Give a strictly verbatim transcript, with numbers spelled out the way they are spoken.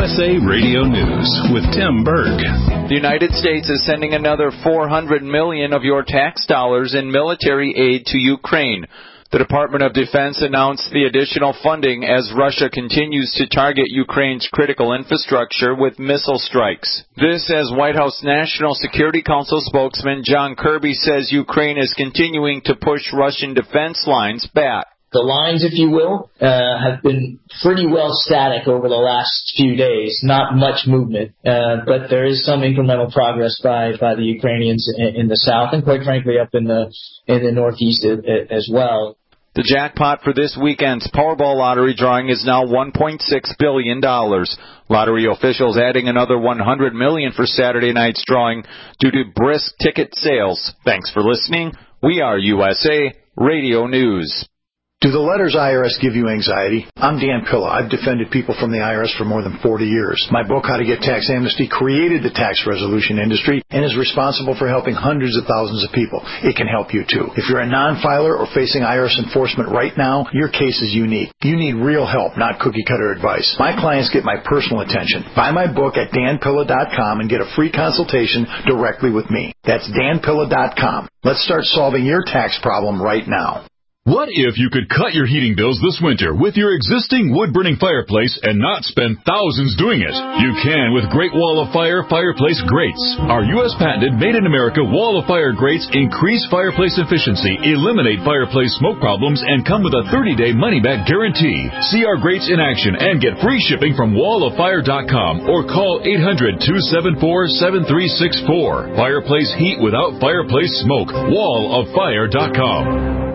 S A Radio News with Tim Berg. The United States is sending another four hundred million dollars of your tax dollars in military aid to Ukraine. The Department of Defense announced the additional funding as Russia continues to target Ukraine's critical infrastructure with missile strikes. This as White House National Security Council spokesman John Kirby says Ukraine is continuing to push Russian defense lines back. The lines, if you will, uh, have been pretty well static over the last few days. Not much movement, uh, but there is some incremental progress by, by the Ukrainians in, in the south and, quite frankly, up in the in the northeast as well. The jackpot for this weekend's Powerball lottery drawing is now one point six billion dollars. Lottery officials adding another one hundred million dollars for Saturday night's drawing due to brisk ticket sales. Thanks for listening. We are U S A Radio News. Do the letters I R S give you anxiety? I'm Dan Pilla. I've defended people from the I R S for more than forty years. My book, How to Get Tax Amnesty, created the tax resolution industry and is responsible for helping hundreds of thousands of people. It can help you, too. If you're a non-filer or facing I R S enforcement right now, your case is unique. You need real help, not cookie-cutter advice. My clients get my personal attention. Buy my book at dan pilla dot com and get a free consultation directly with me. That's dan pilla dot com. Let's start solving your tax problem right now. What if you could cut your heating bills this winter with your existing wood-burning fireplace and not spend thousands doing it? You can with Great Wall of Fire Fireplace Grates. Our U S patented made-in-America Wall of Fire grates increase fireplace efficiency, eliminate fireplace smoke problems, and come with a thirty-day money-back guarantee. See our grates in action and get free shipping from wall of fire dot com or call eight hundred, two seven four, seven three six four. Fireplace heat without fireplace smoke. wall of fire dot com.